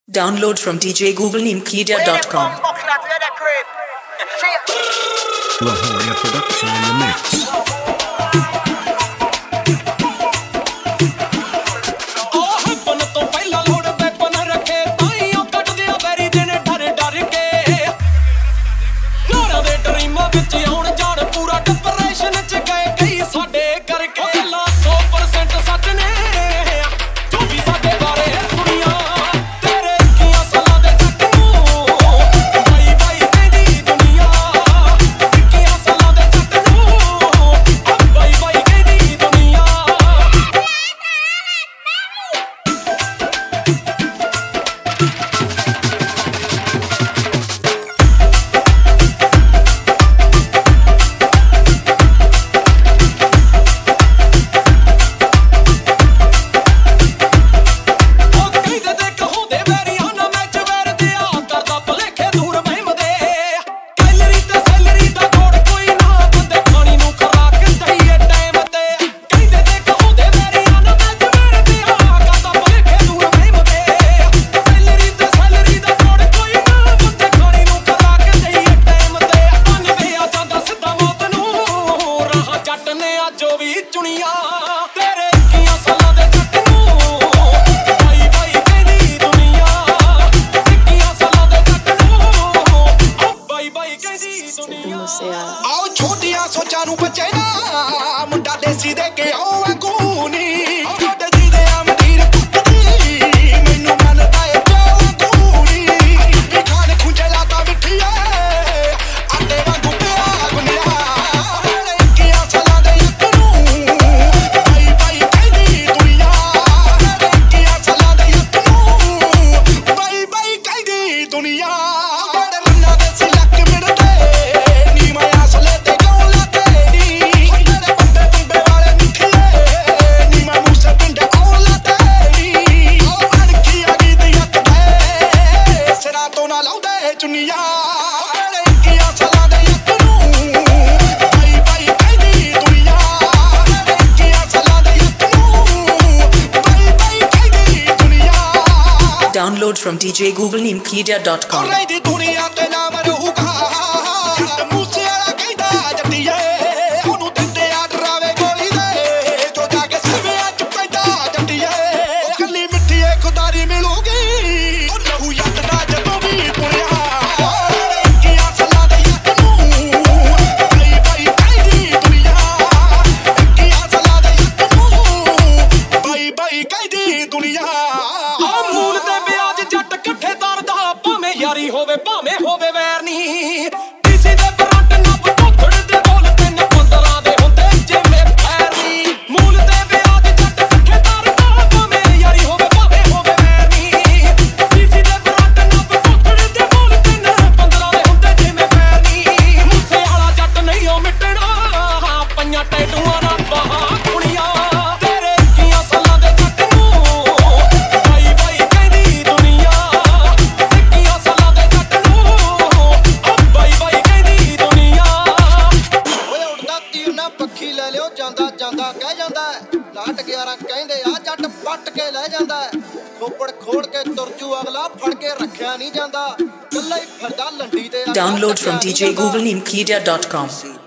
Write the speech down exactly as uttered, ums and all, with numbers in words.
Download from d j google nimkedia dot com. Lahoria Production in the mix. आओ छोटिया सोचा नू बचे ना मुंडा देसी दे के आओ अगूनी जी दे अमीर कुत्ती मैनू मनदा ए जो अगूनी खाने खुंजे लाता मिठिया आटे वांगू पिया गुनिया किया सला दे यकनू भाई भाई कहदी दुनिया किया सला दे यकनू भाई भाई कहदी दुनिया Download from d j google nimkedia dot com. यारी होवे भावे होवे वैर नहीं किसी दे बरंट नब धोखड़ दे बोल तीन पंद्रह दे हुंदे जिवें पैर नहीं मूल ते ब्याज जट कट्ठे तरदा भावे यारी होवे भावे होवे वैर नहीं किसी दे बरंट नब धोखड़ दे बोल तीन पंद्रह दे हुंदे जिवें पैर नहीं मूसे वाला जट नहीं ओ मिटना पंजां टैटूआं ना बाहां कुड़ियां तेरे कियां सालां दे जट नू भाई भाई कहदी दुनिया ਜਾਂਦਾ ਜਾਂਦਾ ਕਹਿ ਜਾਂਦਾ ਲਾਟ ਗਿਆਰਾਂ ਕਹਿੰਦੇ ਆ ਜੱਟ ਪੱਟ ਕੇ ਲੈ ਜਾਂਦਾ ਖੋਪੜ ਖੋੜ ਕੇ ਤੁਰਜੂ ਅਗਲਾ ਫੜ ਕੇ ਰੱਖਿਆ ਨਹੀਂ ਜਾਂਦਾ ਕੱਲਾ ਹੀ ਫਿਰਦਾ ਲੰਡੀ ਤੇ Download from d j google nimkedia dot com.